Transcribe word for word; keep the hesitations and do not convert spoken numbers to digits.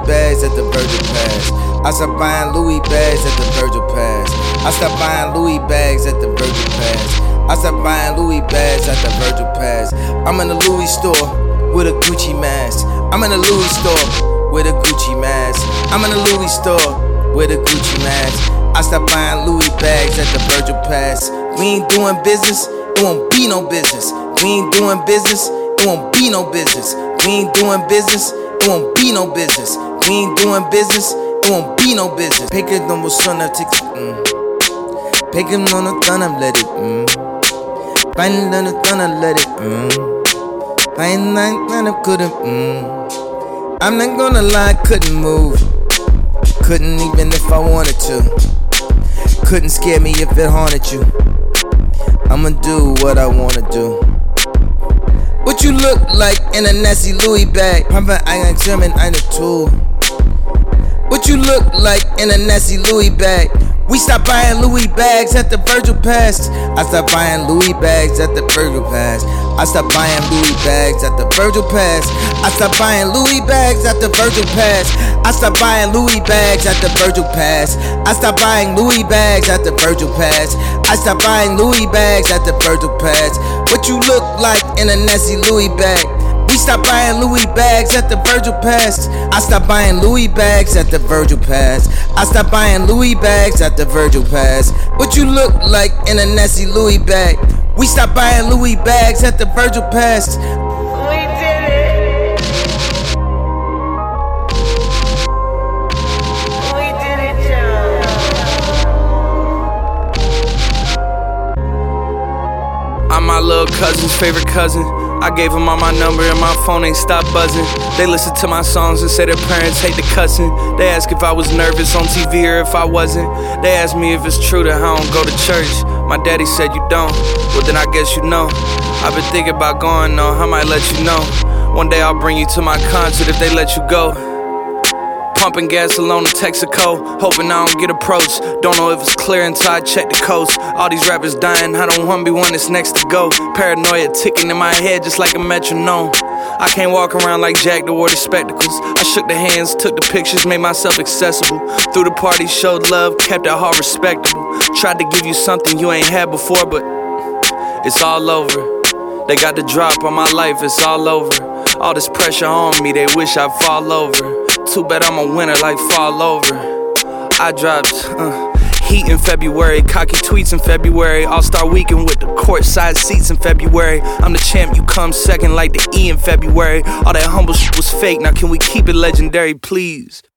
bags at the Virgil Pass. I stopped buying Louis bags at the Virgil Pass. I stopped buying Louis bags at the Virgil Pass. I stopped buying Louis bags at the Virgil Pass. I'm in the Louis store with a Gucci mask. I'm in the Louis store with a Gucci mask. I'm in the Louis store with a Gucci mask. I stopped buying Louis bags at the Virgil Pass. We ain't doing business, it won't be no business. We ain't doing business, it won't be no business. We ain't doing business, it won't be no business. We ain't doing business, it won't be no business. Picking on what's on the ticket, mm. Picking on the thunder, let it, mm. Finding on the thunder, let it, mm. Finding on the couldn't, mm. I'm not gonna lie, couldn't move. Couldn't even if I wanted to. Couldn't scare me if it haunted you. I'ma do what I wanna do. What you look like in a nasty Louis bag? Papa, I ain't German, I'm a tool. What you look like in a nasty Louis bag? We stopped buying Louis bags at the Virgil Pass. I stopped buying Louis bags at the Virgil Pass. I stopped buying Louis bags at the Virgil Pass. I stopped buying Louis bags at the Virgil Pass. I stopped buying Louis bags at the Virgil Pass. I stopped buying Louis bags at the Virgil Pass. I stopped buying Louis bags at the Virgil Pass. What you look like in a nasty Louis bag? We stopped buying Louis bags at the Virgil Pass. I stopped buying Louis bags at the Virgil Pass. I stopped buying Louis bags at the Virgil Pass. What you look like in a nasty Louis bag? We stopped buying Louis bags at the Virgil Pass. We did it. We did it, Joe. I'm my little cousin's favorite cousin. I gave them all my number and my phone ain't stopped buzzing. They listen to my songs and say their parents hate the cussing. They ask if I was nervous on T V or if I wasn't. They ask me if it's true that I don't go to church. My daddy said you don't, well then I guess you know. I've been thinking about going though, I might let you know. One day I'll bring you to my concert if they let you go. Pumping gas alone in Texaco, hoping I don't get approached. Don't know if it's clear until I check the coast. All these rappers dying, I don't wanna be one that's next to go. Paranoia ticking in my head just like a metronome. I can't walk around like Jack that wore the spectacles. I shook the hands, took the pictures, made myself accessible. Through the party, showed love, kept it all respectable. Tried to give you something you ain't had before, but it's all over. They got the drop on my life, it's all over. All this pressure on me, they wish I'd fall over. Too bad I'm a winner like fall over. I dropped uh, heat in February, cocky tweets in February, All-Star Weekend with the courtside seats in February. I'm the champ, you come second like the E in February. All that humble shit was fake, now can we keep it legendary, please?